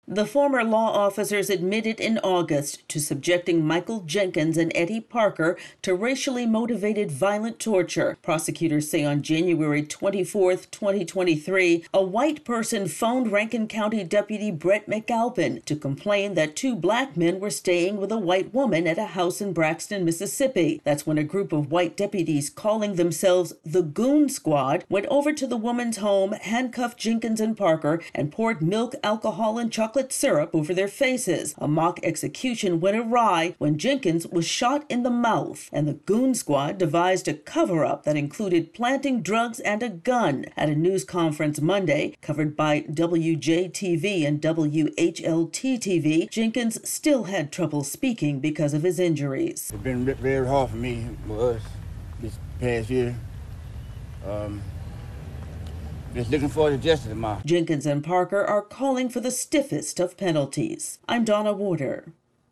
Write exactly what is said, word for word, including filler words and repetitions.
The former law officers admitted in August to subjecting Michael Jenkins and Eddie Parker to racially motivated violent torture. Prosecutors say on January twenty-fourth, twenty twenty-three, a white person phoned Rankin County Deputy Brett McAlpin to complain that two black men were staying with a white woman at a house in Braxton, Mississippi. That's when a group of white deputies calling themselves the Goon Squad went over to the woman's home, handcuffed Jenkins and Parker, and poured milk, alcohol, and chocolate syrup over their faces. A mock execution went awry when Jenkins was shot in the mouth, and the Goon Squad devised a cover-up that included planting drugs and a gun. At a news conference Monday, covered by W J T V and W H L T T V, Jenkins still had trouble speaking because of his injuries. It's been very hard for me, for us, this past year. Um, Just looking forward to justice tomorrow. Jenkins and Parker are calling for the stiffest of penalties. I'm Donna Warder.